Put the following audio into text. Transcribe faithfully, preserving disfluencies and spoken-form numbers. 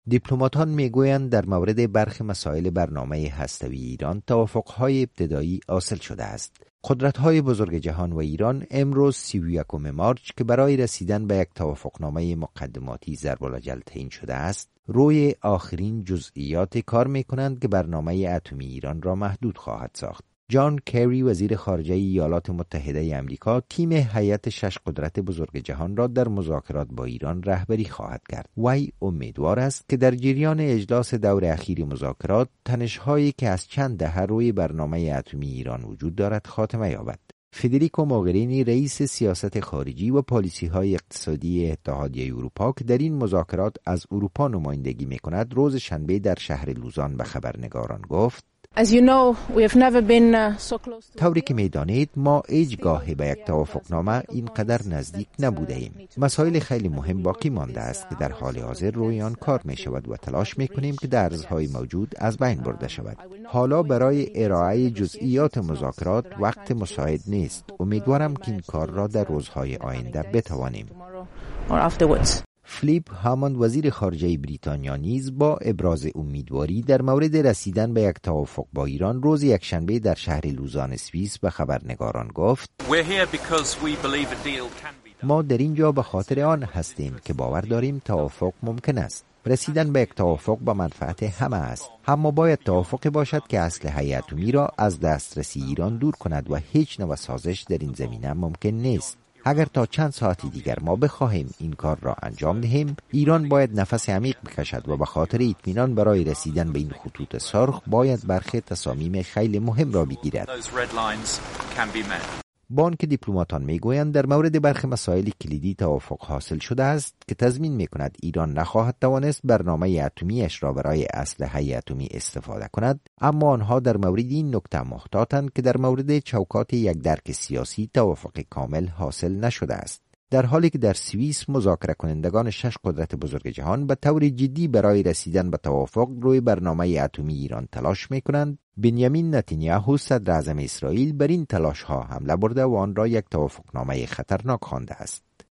دیپلماتان میگویند در مورد برخی مسائل برنامه هسته‌ای ایران توافق‌های ابتدایی حاصل شده است. قدرت‌های بزرگ جهان و ایران امروز سی و یکم مارچ که برای رسیدن به یک توافقنامه مقدماتی ضرب‌الاجل تعیین شده است، روی آخرین جزئیات کار می‌کنند که برنامه اتمی ایران را محدود خواهد ساخت. جان کری وزیر خارجه ایالات متحده آمریکا تیم هیئت شش قدرت بزرگ جهان را در مذاکرات با ایران رهبری خواهد کرد. وی امیدوار است که در جریان اجلاس دور اخیر مذاکرات تنش‌هایی که از چند دهه روی برنامه اتمی ایران وجود دارد خاتمه یابد. فدریکو موگرینی رئیس سیاست خارجی و پالیسی‌های اقتصادی اتحادیه اروپا که در این مذاکرات از اروپا نمایندگی می‌کند، روز شنبه در شهر لوزان به خبرنگاران گفت: As you know, we have never been uh, so close to طوری که می‌دانید ما هیچگاه به یک توافقنامه اینقدر نزدیک نبوده ایم. مسائل خیلی مهم باقی مانده است که در حال حاضر روی آن کار می شود و تلاش می کنیم که درزهای موجود از بین برده شود. حالا برای ارائه جزئیات مذاکرات وقت مساعد نیست. امیدوارم که این کار را در روزهای آینده بتوانیم. فلیپ هاموند وزیر خارجه بریتانیا نیز با ابراز امیدواری در مورد رسیدن به یک توافق با ایران روز یکشنبه در شهر لوزان سوئیس به خبرنگاران گفت: ما در اینجا به خاطر آن هستیم که باور داریم توافق ممکن است. رسیدن به یک توافق به منفعت همه است، اما باید توافقی باشد که اسلحه اتمی را از دسترسی ایران دور کند و هیچ نوع سازش در این زمینه ممکن نیست. اگر تا چند ساعتی دیگر ما بخواهیم این کار را انجام دهیم، ایران باید نفس عمیق بکشد و به خاطر اطمینان برای رسیدن به این خطوط سرخ باید برخی تصامیم خیلی مهم را بگیرد. بانک دیپلماتان میگویند در مورد برخی مسائل کلیدی توافق حاصل شده است که تضمین میکند ایران نخواهد توانست برنامه اتمیش را برای اسلحه اتمی استفاده کند، اما آنها در مورد این نکته محتاطند که در مورد چوکات یک درک سیاسی توافق کامل حاصل نشده است. در حالی که در سوئیس مذاکره کنندگان شش قدرت بزرگ جهان به طور جدی برای رسیدن به توافق روی برنامه اتمی ایران تلاش میکنند، بنیامین نتانیاهو صدر اعظم اسرائیل بر این تلاش ها حمله برده و آن را یک توافقنامه خطرناک خوانده است.